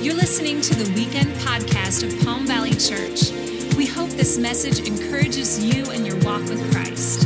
You're listening to the weekend podcast of Palm Valley Church. We hope this message encourages you in your walk with Christ.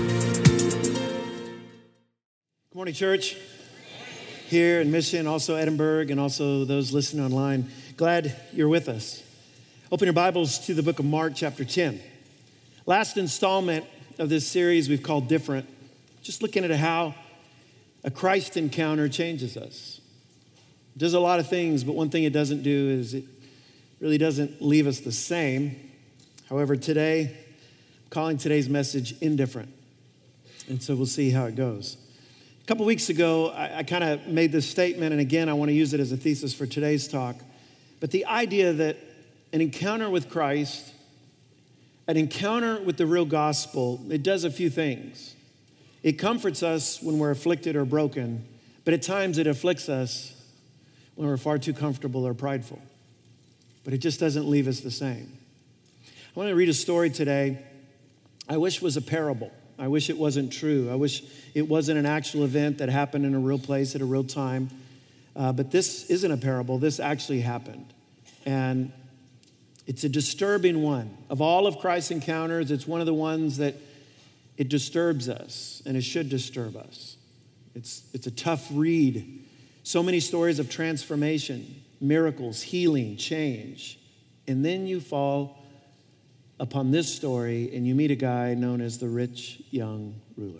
Good morning, church. Here in Mission, also Edinburgh, and also those listening online. Glad you're with us. Open your Bibles to the book of Mark, chapter 10. Last installment of this series we've called Different. Just looking at how a Christ encounter changes us. It does a lot of things, but one thing it doesn't do is it really doesn't leave us the same. However, today, I'm calling today's message Indifferent. And so we'll see how it goes. A couple weeks ago, I kind of made this statement, and again, I want to use it as a thesis for today's talk. But the idea that an encounter with Christ, an encounter with the real gospel, it does a few things. It comforts us when we're afflicted or broken, but at times it afflicts us when we're far too comfortable or prideful. But it just doesn't leave us the same. I want to read a story today I wish was a parable. I wish it wasn't true. I wish it wasn't an actual event that happened in a real place at a real time. But this isn't a parable. This actually happened. And it's a disturbing one. Of all of Christ's encounters, it's one of the ones that it disturbs us, and it should disturb us. It's a tough read. So many stories of transformation, miracles, healing, change. And then you fall upon this story and you meet a guy known as the rich young ruler.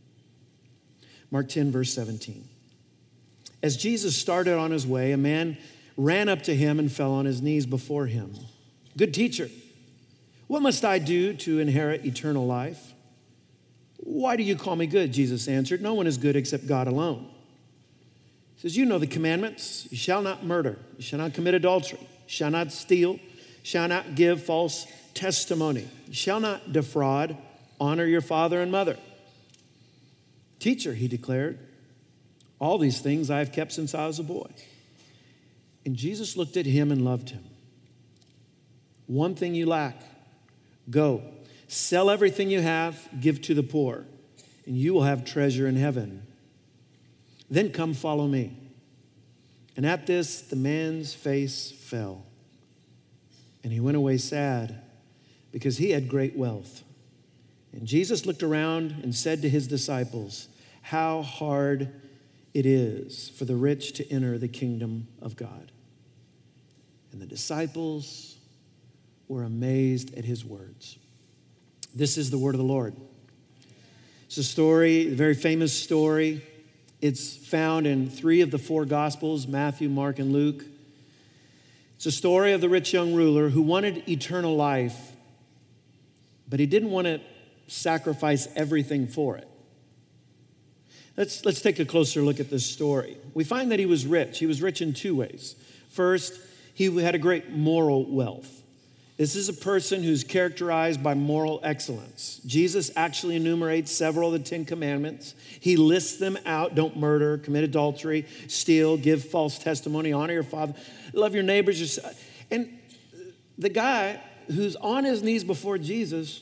Mark 10, verse 17. As Jesus started on his way, a man ran up to him and fell on his knees before him. Good teacher, what must I do to inherit eternal life? Why do you call me good? Jesus answered. No one is good except God alone. He says, you know the commandments. You shall not murder. You shall not commit adultery. You shall not steal. You shall not give false testimony. You shall not defraud. Honor your father and mother. Teacher, he declared, all these things I have kept since I was a boy. And Jesus looked at him and loved him. One thing you lack. Go, sell everything you have, give to the poor, and you will have treasure in heaven. Then come follow me. And at this, the man's face fell. And he went away sad because he had great wealth. And Jesus looked around and said to his disciples, how hard it is for the rich to enter the kingdom of God. And the disciples were amazed at his words. This is the word of the Lord. It's a story, a very famous story. It's found in 3 of the 4 Gospels, Matthew, Mark, and Luke. It's a story of the rich young ruler who wanted eternal life, but he didn't want to sacrifice everything for it. Let's take a closer look at this story. We find that he was rich. He was rich in 2 ways. First, he had a great moral wealth. This is a person who's characterized by moral excellence. Jesus actually enumerates several of the 10 commandments. He lists them out. Don't murder, commit adultery, steal, give false testimony, honor your father, love your neighbors. And the guy who's on his knees before Jesus,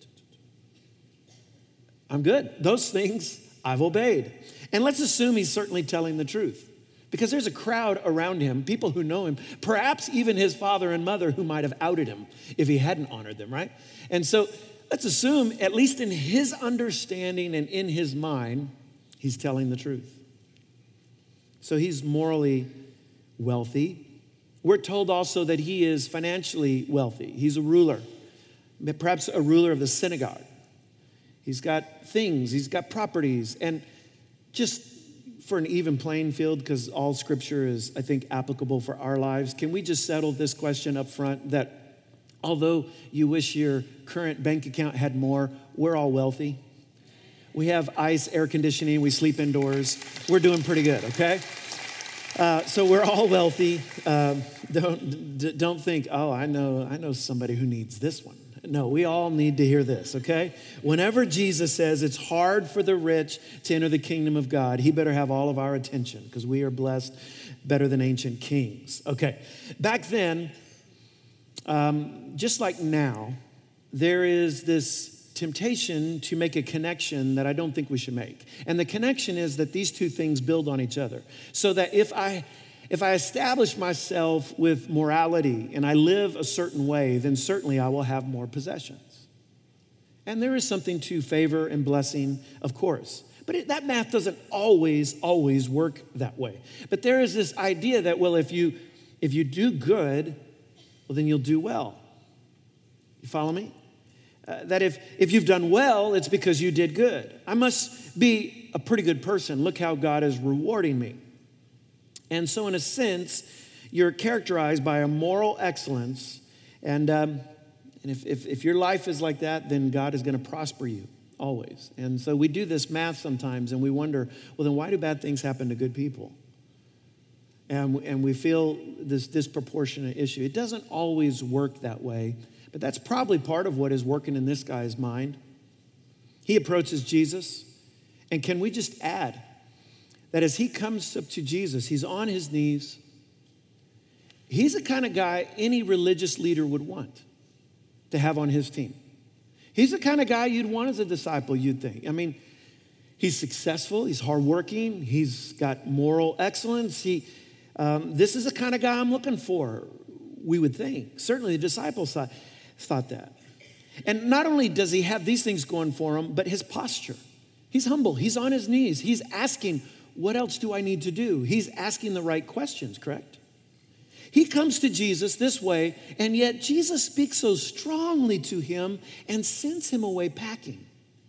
I'm good. Those things I've obeyed. And let's assume he's certainly telling the truth. Because there's a crowd around him, people who know him, perhaps even his father and mother who might have outed him if he hadn't honored them, right? And so let's assume, at least in his understanding and in his mind, he's telling the truth. So he's morally wealthy. We're told also that he is financially wealthy. He's a ruler, perhaps a ruler of the synagogue. He's got things, he's got properties, and just for an even playing field, because all scripture is, I think, applicable for our lives, can we just settle this question up front that although you wish your current bank account had more, we're all wealthy. We have ice, air conditioning, we sleep indoors. We're doing pretty good, okay? So we're all wealthy. Don't think, oh, I know somebody who needs this one. No, we all need to hear this, okay? Whenever Jesus says it's hard for the rich to enter the kingdom of God, he better have all of our attention because we are blessed better than ancient kings. Okay, back then, just like now, there is this temptation to make a connection that I don't think we should make. And the connection is that these two things build on each other. So that if I if I establish myself with morality and I live a certain way, then certainly I will have more possessions. And there is something to favor and blessing, of course. But that math doesn't always work that way. But there is this idea that, well, if you do good, well, then you'll do well. You follow me? That if you've done well, it's because you did good. I must be a pretty good person. Look how God is rewarding me. And so in a sense, you're characterized by a moral excellence. And if your life is like that, then God is going to prosper you always. And so we do this math sometimes and we wonder, well, then why do bad things happen to good people? And we feel this disproportionate issue. It doesn't always work that way. But that's probably part of what is working in this guy's mind. He approaches Jesus. And can we just add that as he comes up to Jesus, he's on his knees. He's the kind of guy any religious leader would want to have on his team. He's the kind of guy you'd want as a disciple, you'd think. I mean, he's successful. He's hardworking. He's got moral excellence. This is the kind of guy I'm looking for, we would think. Certainly the disciples thought that. And not only does he have these things going for him, but his posture. He's humble. He's on his knees. He's asking, what else do I need to do? He's asking the right questions, correct? He comes to Jesus this way, and yet Jesus speaks so strongly to him and sends him away packing.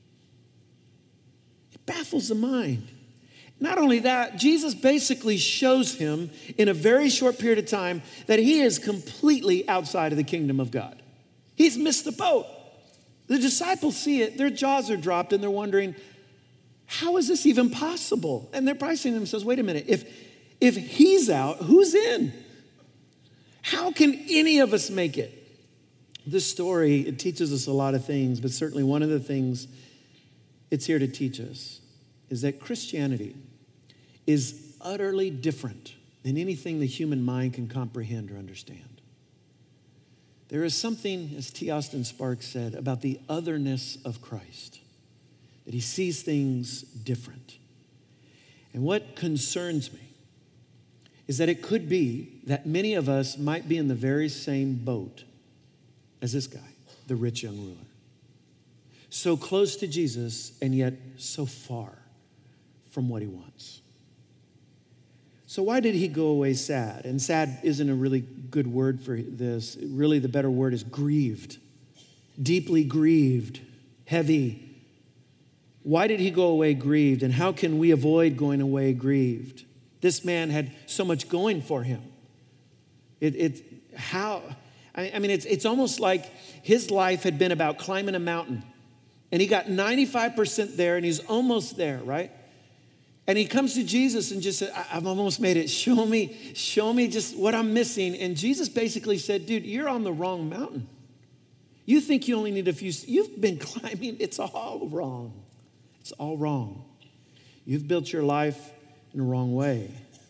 It baffles the mind. Not only that, Jesus basically shows him in a very short period of time that he is completely outside of the kingdom of God. He's missed the boat. The disciples see it, their jaws are dropped, and they're wondering, how is this even possible? And they're probably saying to themselves, wait a minute, if he's out, who's in? How can any of us make it? This story, it teaches us a lot of things, but certainly one of the things it's here to teach us is that Christianity is utterly different than anything the human mind can comprehend or understand. There is something, as T. Austin Sparks said, about the otherness of Christ, that he sees things different. And what concerns me is that it could be that many of us might be in the very same boat as this guy, the rich young ruler. So close to Jesus and yet so far from what he wants. So why did he go away sad? And sad isn't a really good word for this. Really, the better word is grieved. Deeply grieved, heavy. Why did he go away grieved? And how can we avoid going away grieved? This man had so much going for him. It's almost like his life had been about climbing a mountain. And he got 95% there and he's almost there, right? And he comes to Jesus and just said, I've almost made it. Show me just what I'm missing. And Jesus basically said, dude, you're on the wrong mountain. You think you only need a few. You've been climbing. It's all wrong. It's all wrong. You've built your life in the wrong way.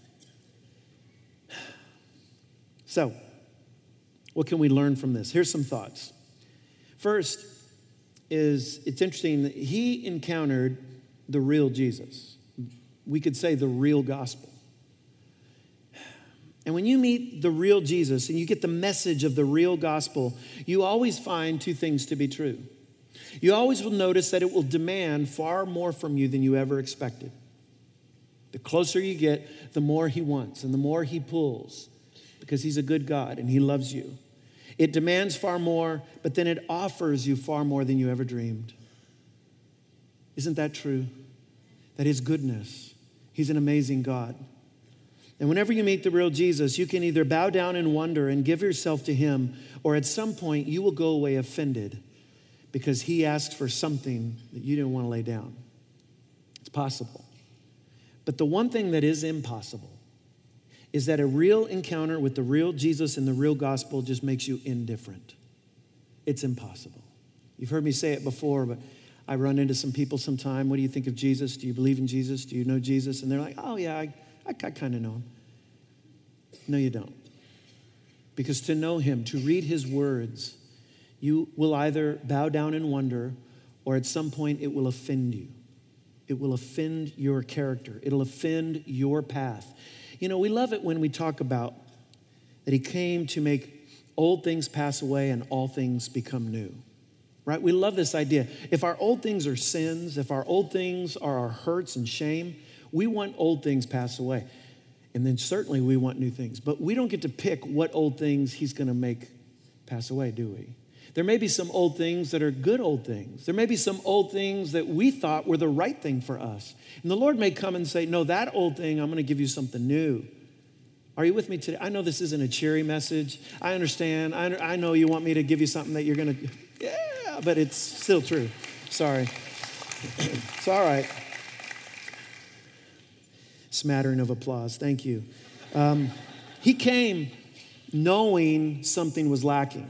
So, what can we learn from this? Here's some thoughts. First is, it's interesting that he encountered the real Jesus. We could say the real gospel. And when you meet the real Jesus and you get the message of the real gospel, you always find two things to be true. You always will notice that it will demand far more from you than you ever expected. The closer you get, the more he wants and the more he pulls, because he's a good God and he loves you. It demands far more, but then it offers you far more than you ever dreamed. Isn't that true? That his goodness, he's an amazing God. And whenever you meet the real Jesus, you can either bow down in wonder and give yourself to him, or at some point you will go away offended because he asked for something that you didn't want to lay down. It's possible. But the one thing that is impossible is that a real encounter with the real Jesus and the real gospel just makes you indifferent. It's impossible. You've heard me say it before, but I run into some people sometime. What do you think of Jesus? Do you believe in Jesus? Do you know Jesus? And they're like, oh yeah, I kind of know him. No, you don't. Because to know him, to read his words, you will either bow down in wonder, or at some point it will offend you. It will offend your character. It'll offend your path. You know, we love it when we talk about that he came to make old things pass away and all things become new, right? We love this idea. If our old things are sins, if our old things are our hurts and shame, we want old things pass away. And then certainly we want new things. But we don't get to pick what old things he's going to make pass away, do we? There may be some old things that are good old things. There may be some old things that we thought were the right thing for us. And the Lord may come and say, no, that old thing, I'm going to give you something new. Are you with me today? I know this isn't a cheery message. I understand. I know you want me to give you something that you're going to, yeah, but it's still true. Sorry. It's all right. Smattering of applause. Thank you. He came knowing something was lacking.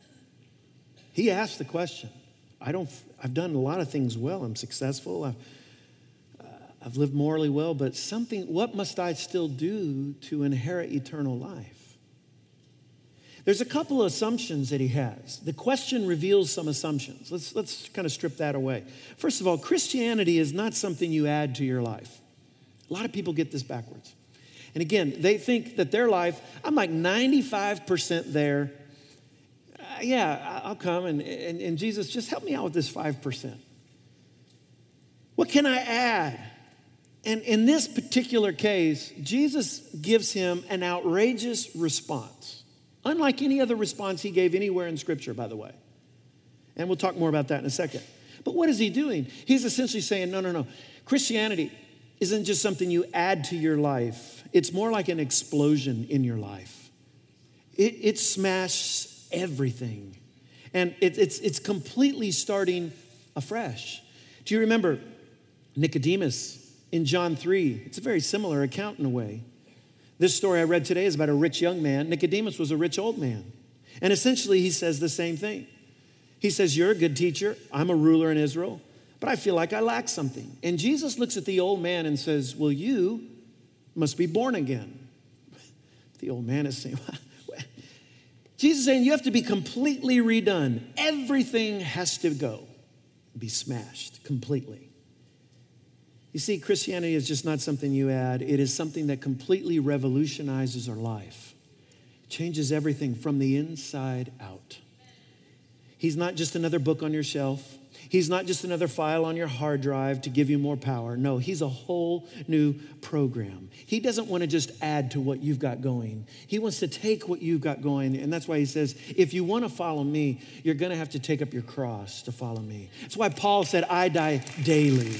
He asked the question. I've done a lot of things well. I'm successful. I've lived morally well, but what must I still do to inherit eternal life? There's a couple of assumptions that he has. The question reveals some assumptions. Let's kind of strip that away. First of all, Christianity is not something you add to your life. A lot of people get this backwards. And again, they think that their life, I'm like 95% there. Yeah, I'll come and Jesus, just help me out with this 5%. What can I add? And in this particular case, Jesus gives him an outrageous response, unlike any other response he gave anywhere in Scripture, by the way. And we'll talk more about that in a second. But what is he doing? He's essentially saying, no. Christianity isn't just something you add to your life. It's more like an explosion in your life. It smashes everything. And it's completely starting afresh. Do you remember Nicodemus in John 3? It's a very similar account in a way. This story I read today is about a rich young man. Nicodemus was a rich old man. And essentially he says the same thing. He says, you're a good teacher. I'm a ruler in Israel, but I feel like I lack something. And Jesus looks at the old man and says, well, you must be born again. The old man is saying, Jesus is saying you have to be completely redone. Everything has to go, be smashed completely. You see, Christianity is just not something you add. It is something that completely revolutionizes our life. It changes everything from the inside out. He's not just another book on your shelf. He's not just another file on your hard drive to give you more power. No, he's a whole new program. He doesn't want to just add to what you've got going. He wants to take what you've got going. And that's why he says, if you want to follow me, you're going to have to take up your cross to follow me. That's why Paul said, I die daily.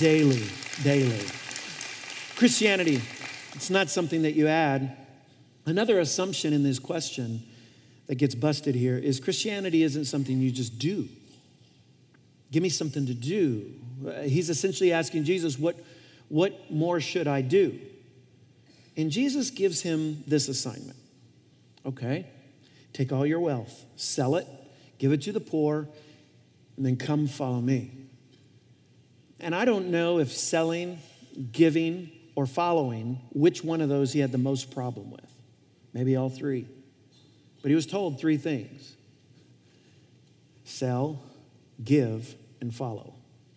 Christianity, it's not something that you add. Another assumption in this question that gets busted here is Christianity isn't something you just do. Give me something to do. He's essentially asking Jesus, what more should I do? And Jesus gives him this assignment. Okay, take all your wealth, sell it, give it to the poor, and then come follow me. And I don't know if selling, giving, or following, which one of those he had the most problem with. Maybe all three. But he was told three things. Sell, give, and follow.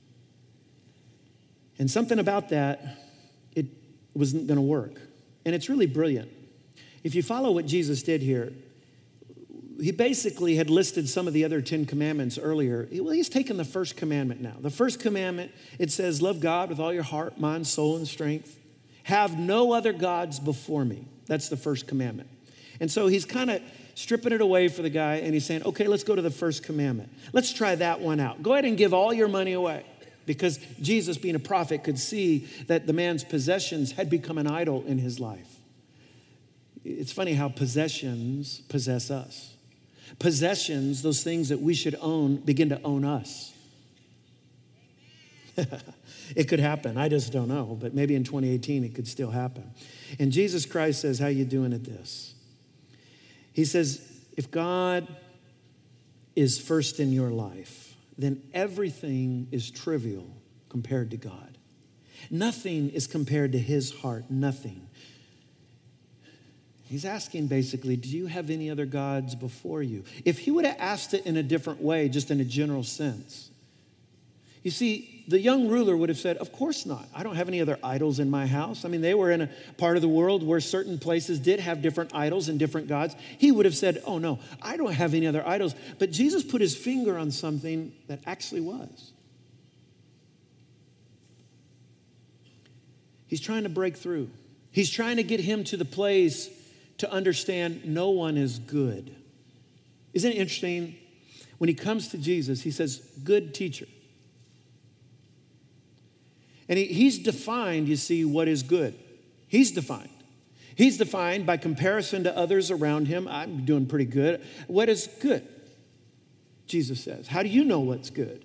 And something about that, it wasn't going to work. And it's really brilliant. If you follow what Jesus did here, he basically had listed some of the other 10 commandments earlier. Well, he's taken the first commandment now. The first commandment, it says, love God with all your heart, mind, soul, and strength. Have no other gods before me. That's the first commandment. And so he's kind of stripping it away for the guy, and he's saying, okay, let's go to the first commandment. Let's try that one out. Go ahead and give all your money away. Because Jesus, being a prophet, could see that the man's possessions had become an idol in his life. It's funny how possessions possess us. Possessions, those things that we should own, begin to own us. It could happen. I just don't know. But maybe in 2018, it could still happen. And Jesus Christ says, how you doing at this? He says, if God is first in your life, then everything is trivial compared to God. Nothing is compared to his heart, nothing. He's asking basically, do you have any other gods before you? If he would have asked it in a different way, just in a general sense, You see, the young ruler would have said, of course not. I don't have any other idols in my house. I mean, they were in a part of the world where certain places did have different idols and different gods. He would have said, oh no, I don't have any other idols. But Jesus put his finger on something that actually was. He's trying to break through. He's trying to get him to the place to understand no one is good. Isn't it interesting? When he comes to Jesus, he says, good teacher. And he's defined, you see, what is good. He's defined. He's defined by comparison to others around him. I'm doing pretty good. What is good? Jesus says. How do you know what's good?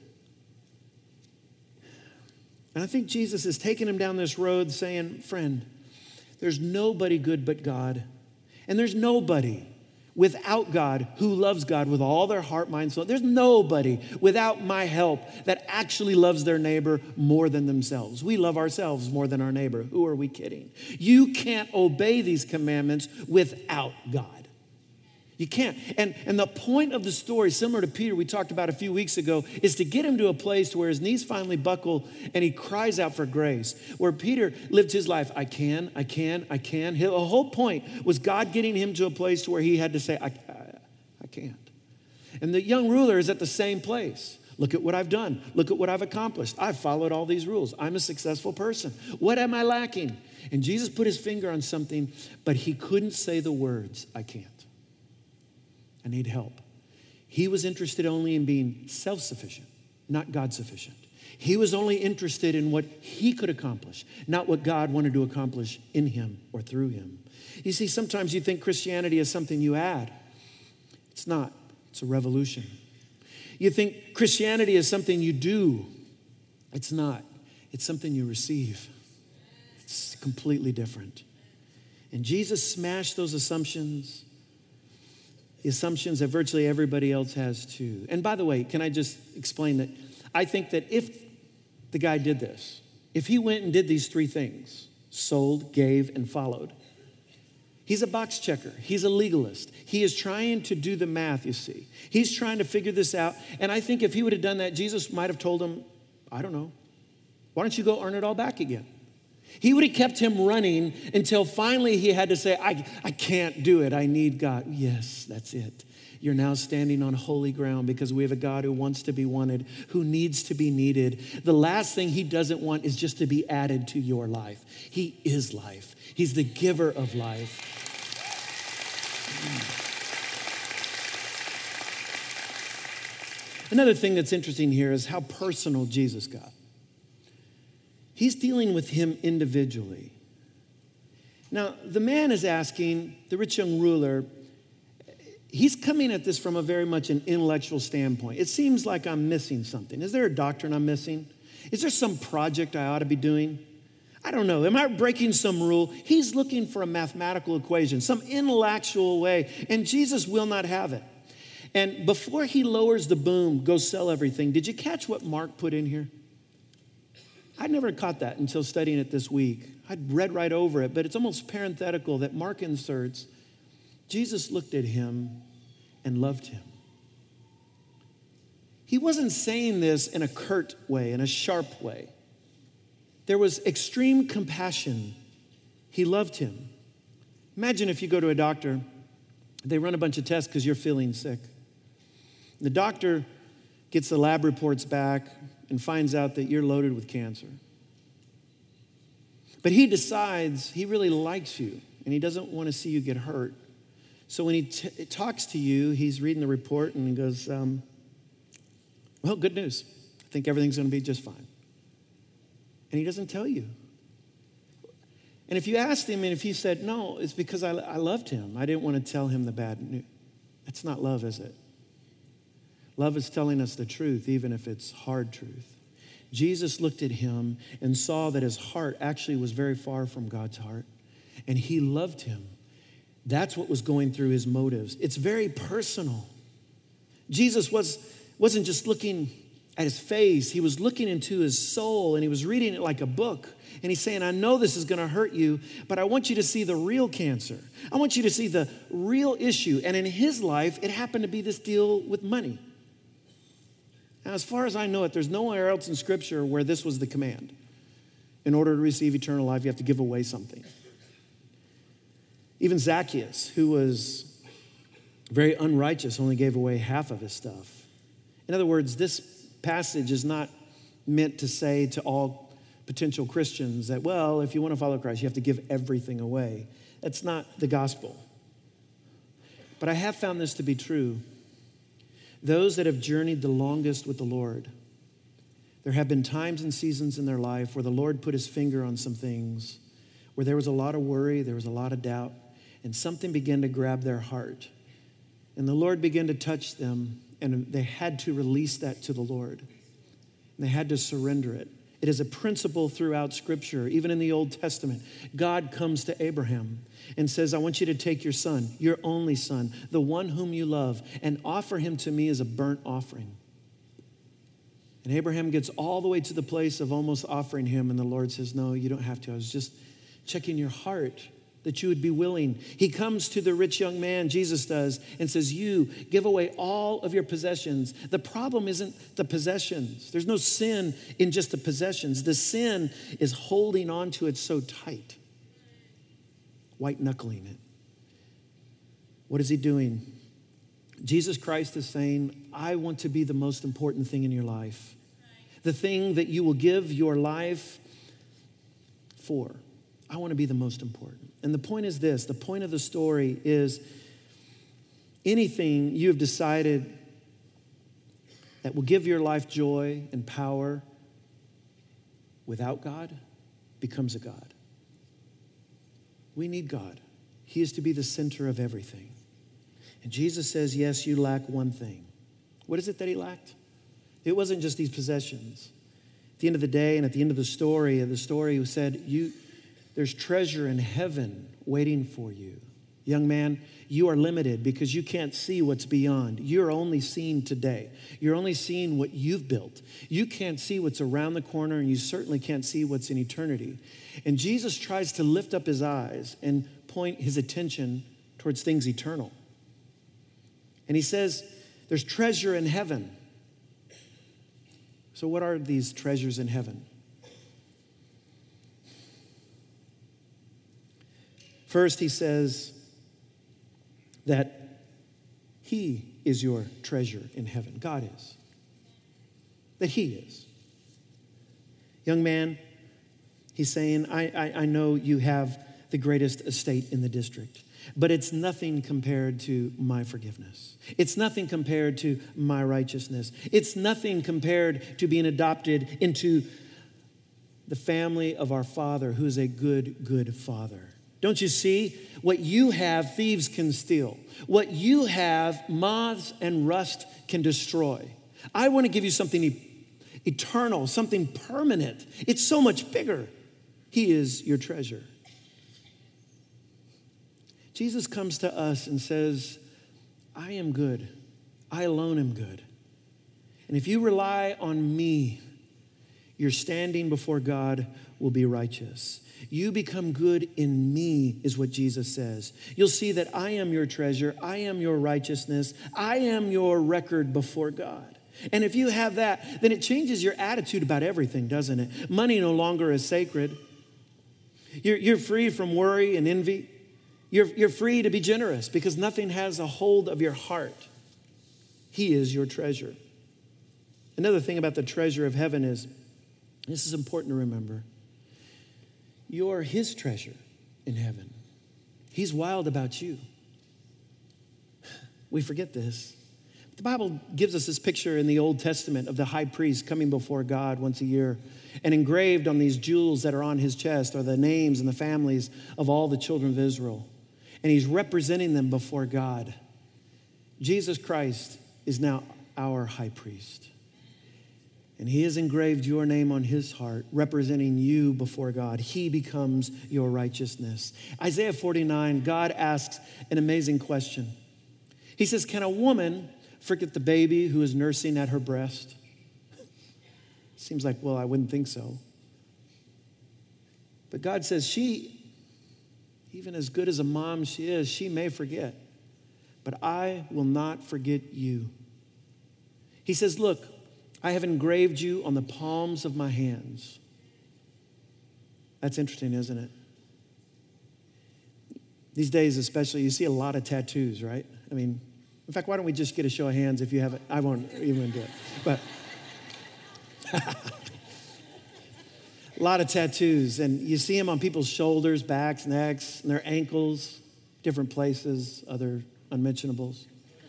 And I think Jesus is taking him down this road saying, friend, there's nobody good but God. And there's nobody without God who loves God with all their heart, mind, soul. There's nobody without my help that actually loves their neighbor more than themselves. We love ourselves more than our neighbor. Who are we kidding? You can't obey these commandments without God. You can't. And the point of the story, similar to Peter we talked about a few weeks ago, is to get him to a place where his knees finally buckle and he cries out for grace. Where Peter lived his life, I can. The whole point was God getting him to a place where he had to say, I can't. And the young ruler is at the same place. Look at what I've done. Look at what I've accomplished. I've followed all these rules. I'm a successful person. What am I lacking? And Jesus put his finger on something, but he couldn't say the words, I can't. I need help. He was interested only in being self-sufficient, not God-sufficient. He was only interested in what he could accomplish, not what God wanted to accomplish in him or through him. You see, sometimes you think Christianity is something you add. It's not. It's a revolution. You think Christianity is something you do. It's not. It's something you receive. It's completely different. And Jesus smashed those assumptions, the assumptions that virtually everybody else has too. And by the way, can I just explain that I think that if the guy did this, if he went and did these three things, sold, gave, and followed, he's a box checker. He's a legalist. He is trying to do the math, you see. He's trying to figure this out. And I think if he would have done that, Jesus might have told him, I don't know, why don't you go earn it all back again? He would have kept him running until finally he had to say, I can't do it. I need God. Yes, that's it. You're now standing on holy ground because we have a God who wants to be wanted, who needs to be needed. The last thing he doesn't want is just to be added to your life. He is life. He's the giver of life. Another thing that's interesting here is how personal Jesus got. He's dealing with him individually. Now, the man is asking, the rich young ruler, he's coming at this from a very much an intellectual standpoint. It seems like I'm missing something. Is there a doctrine I'm missing? Is there some project I ought to be doing? I don't know. Am I breaking some rule? He's looking for a mathematical equation, some intellectual way, and Jesus will not have it. And before he lowers the boom, go sell everything, did you catch what Mark put in here? I'd never caught that until studying it this week. I'd read right over it, but it's almost parenthetical that Mark inserts. Jesus looked at him and loved him. He wasn't saying this in a curt way, in a sharp way. There was extreme compassion. He loved him. Imagine if you go to a doctor, they run a bunch of tests because you're feeling sick. The doctor gets the lab reports back and finds out that you're loaded with cancer. But he decides he really likes you and he doesn't want to see you get hurt. So when he talks to you, he's reading the report and he goes, well, good news. I think everything's going to be just fine. And he doesn't tell you. And if you asked him and if he said, no, it's because I loved him. I didn't want to tell him the bad news. That's not love, is it? Love is telling us the truth, even if it's hard truth. Jesus looked at him and saw that his heart actually was very far from God's heart, and he loved him. That's what was going through his motives. It's very personal. Jesus wasn't just looking at his face. He was looking into his soul, and he was reading it like a book. And he's saying, I know this is going to hurt you, but I want you to see the real cancer. I want you to see the real issue. And in his life, it happened to be this deal with money. Now, as far as I know it, there's nowhere else in Scripture where this was the command. In order to receive eternal life, you have to give away something. Even Zacchaeus, who was very unrighteous, only gave away half of his stuff. In other words, this passage is not meant to say to all potential Christians that, well, if you want to follow Christ, you have to give everything away. That's not the gospel. But I have found this to be true. Those that have journeyed the longest with the Lord, there have been times and seasons in their life where the Lord put his finger on some things, where there was a lot of worry, there was a lot of doubt, and something began to grab their heart. And the Lord began to touch them, and they had to release that to the Lord. And they had to surrender it. It is a principle throughout Scripture, even in the Old Testament. God comes to Abraham and says, I want you to take your son, your only son, the one whom you love, and offer him to me as a burnt offering. And Abraham gets all the way to the place of almost offering him, and the Lord says, no, you don't have to. I was just checking your heart that you would be willing. He comes to the rich young man, Jesus does, and says, you give away all of your possessions. The problem isn't the possessions. There's no sin in just the possessions. The sin is holding on to it so tight, white-knuckling it. What is he doing? Jesus Christ is saying, I want to be the most important thing in your life. The thing that you will give your life for. I want to be the most important. And the point is this, the point of the story is anything you have decided that will give your life joy and power without God becomes a God. We need God. He is to be the center of everything. And Jesus says, yes, you lack one thing. What is it that he lacked? It wasn't just these possessions. At the end of the day and at the end of the story said, there's treasure in heaven waiting for you. Young man, you are limited because you can't see what's beyond. You're only seeing today. You're only seeing what you've built. You can't see what's around the corner, and you certainly can't see what's in eternity. And Jesus tries to lift up his eyes and point his attention towards things eternal. And he says, there's treasure in heaven. So what are these treasures in heaven? First, he says that he is your treasure in heaven. God is. That he is. Young man, he's saying, I know you have the greatest estate in the district, but it's nothing compared to my forgiveness. It's nothing compared to my righteousness. It's nothing compared to being adopted into the family of our Father, who is a good, good Father. Don't you see? What you have, thieves can steal. What you have, moths and rust can destroy. I want to give you something eternal, something permanent. It's so much bigger. He is your treasure. Jesus comes to us and says, I am good. I alone am good. And if you rely on me, your standing before God will be righteous. You become good in me, is what Jesus says. You'll see that I am your treasure. I am your righteousness. I am your record before God. And if you have that, then it changes your attitude about everything, doesn't it? Money no longer is sacred. You're free from worry and envy. You're free to be generous because nothing has a hold of your heart. He is your treasure. Another thing about the treasure of heaven is, this is important to remember, you're his treasure in heaven. He's wild about you. We forget this. The Bible gives us this picture in the Old Testament of the high priest coming before God once a year, and engraved on these jewels that are on his chest are the names and the families of all the children of Israel. And he's representing them before God. Jesus Christ is now our high priest. And he has engraved your name on his heart, representing you before God. He becomes your righteousness. Isaiah 49, God asks an amazing question. He says, can a woman forget the baby who is nursing at her breast? Seems like, well, I wouldn't think so. But God says she, even as good as a mom she is, she may forget. But I will not forget you. He says, look, I have engraved you on the palms of my hands. That's interesting, isn't it? These days especially, you see a lot of tattoos, right? I mean, in fact, why don't we just get a show of hands if you haven't? I won't even do it. But a lot of tattoos, and you see them on people's shoulders, backs, necks, and their ankles, different places, other unmentionables.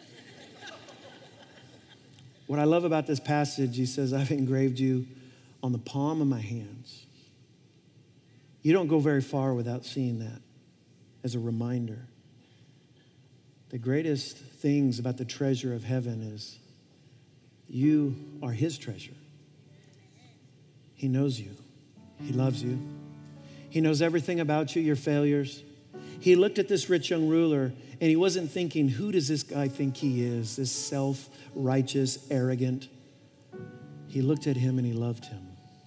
What I love about this passage, he says, I've engraved you on the palm of my hands. You don't go very far without seeing that as a reminder. The greatest things about the treasure of heaven is you are his treasure. He knows you. He loves you. He knows everything about you, your failures. He looked at this rich young ruler and he wasn't thinking, who does this guy think he is? This self-righteous, arrogant. He looked at him and he loved him.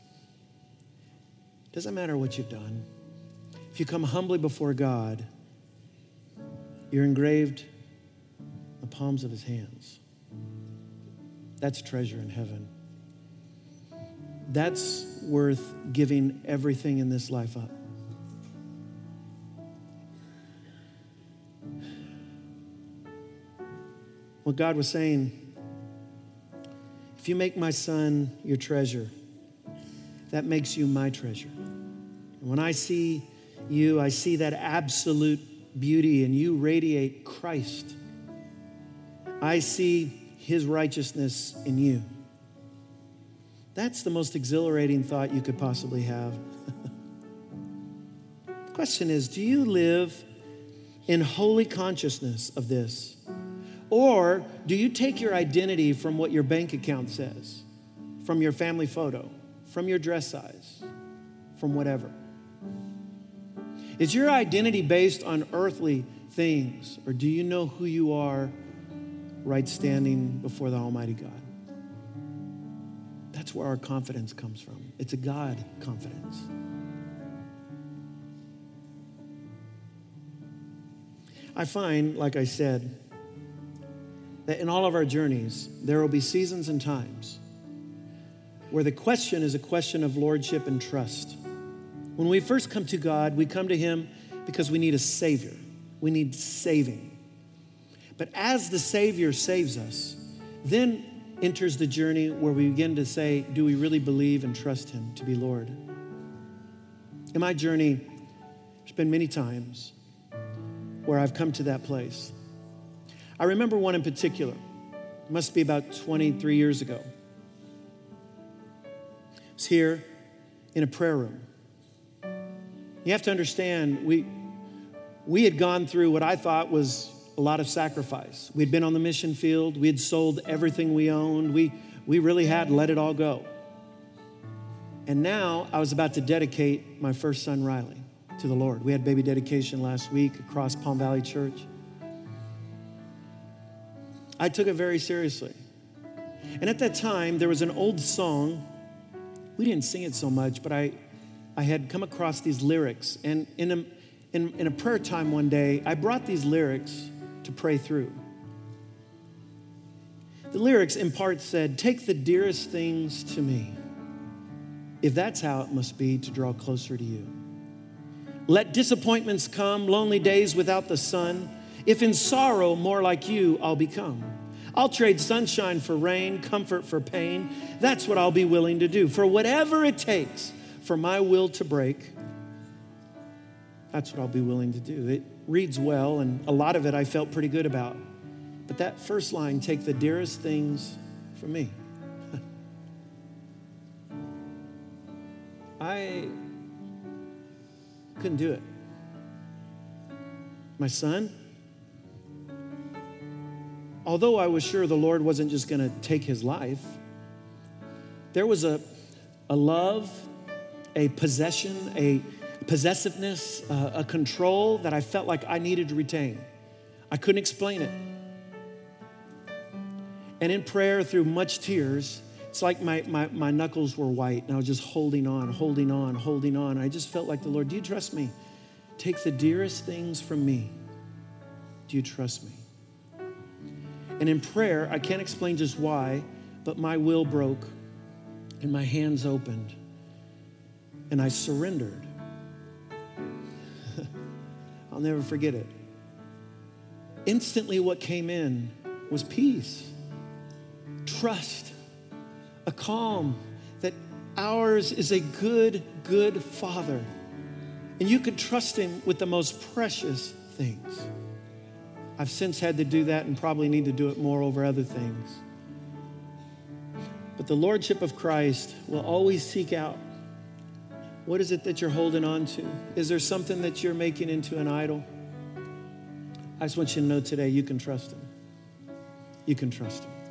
Doesn't matter what you've done. If you come humbly before God, you're engraved in the palms of his hands. That's treasure in heaven. That's worth giving everything in this life up. What God was saying, if you make my son your treasure, that makes you my treasure. And when I see you, I see that absolute beauty, and you radiate Christ. I see his righteousness in you. That's the most exhilarating thought you could possibly have. The question is, do you live in holy consciousness of this? Or do you take your identity from what your bank account says, from your family photo, from your dress size, from whatever? Is your identity based on earthly things, or do you know who you are right standing before the Almighty God? That's where our confidence comes from. It's a God confidence. I find, like I said, that in all of our journeys, there will be seasons and times where the question is a question of lordship and trust. When we first come to God, we come to him because we need a Savior. We need saving. But as the Savior saves us, then enters the journey where we begin to say, do we really believe and trust him to be Lord? In my journey, there's been many times where I've come to that place. I remember one in particular. It must be about 23 years ago. I was here in a prayer room. You have to understand, we had gone through what I thought was a lot of sacrifice. We'd been on the mission field. We had sold everything we owned. We really had let it all go. And now I was about to dedicate my first son, Riley, to the Lord. We had baby dedication last week across Palm Valley Church. I took it very seriously. And at that time, there was an old song. We didn't sing it so much, but I had come across these lyrics. And in a prayer time one day, I brought these lyrics to pray through. The lyrics in part said, take the dearest things to me, if that's how it must be to draw closer to you. Let disappointments come, lonely days without the sun, if in sorrow more like you I'll become. I'll trade sunshine for rain, comfort for pain. That's what I'll be willing to do. For whatever it takes for my will to break, that's what I'll be willing to do. It reads well, and a lot of it I felt pretty good about. But that first line, take the dearest things from me. I couldn't do it. My son, although I was sure the Lord wasn't just going to take his life, there was a love, a possession, a possessiveness, a control that I felt like I needed to retain. I couldn't explain it. And in prayer, through much tears, it's like my knuckles were white, and I was just holding on. I just felt like the Lord, do you trust me? Take the dearest things from me. Do you trust me? And in prayer, I can't explain just why, but my will broke and my hands opened and I surrendered. I'll never forget it. Instantly what came in was peace, trust, a calm that ours is a good, good Father. And you can trust him with the most precious things. I've since had to do that and probably need to do it more over other things. But the Lordship of Christ will always seek out, what is it that you're holding on to? Is there something that you're making into an idol? I just want you to know today, you can trust him. You can trust him.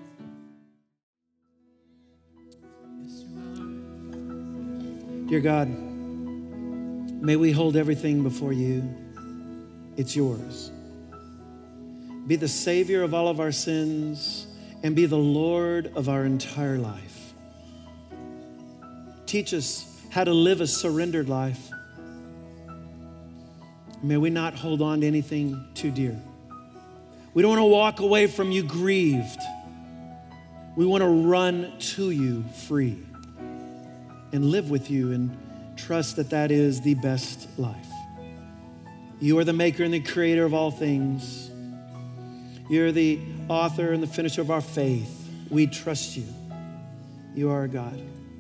Dear God, may we hold everything before you. It's yours. Be the Savior of all of our sins and be the Lord of our entire life. Teach us how to live a surrendered life. May we not hold on to anything too dear. We don't want to walk away from you grieved. We want to run to you free and live with you and trust that that is the best life. You are the maker and the creator of all things. You're the author and the finisher of our faith. We trust you. You are our God.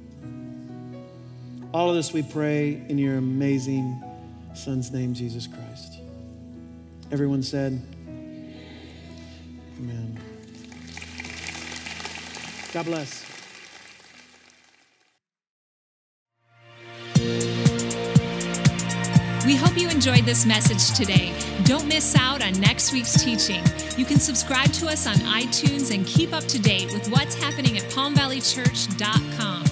All of this we pray in your amazing Son's name, Jesus Christ. Everyone said, amen. God bless. We hope you enjoyed this message today. Don't miss out on next week's teaching. You can subscribe to us on iTunes and keep up to date with what's happening at palmvalleychurch.com.